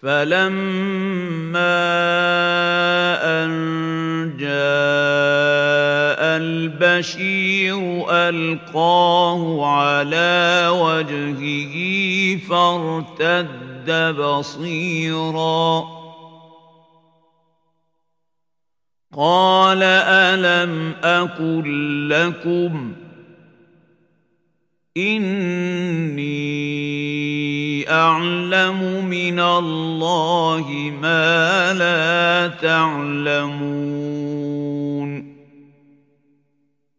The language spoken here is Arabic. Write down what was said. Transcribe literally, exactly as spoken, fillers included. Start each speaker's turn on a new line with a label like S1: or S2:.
S1: فلما أن جاء البشير ألقاه على وجهه فارتد بصيرا قال ألم أقل لكم إني أعلم من الله ما لا تعلمون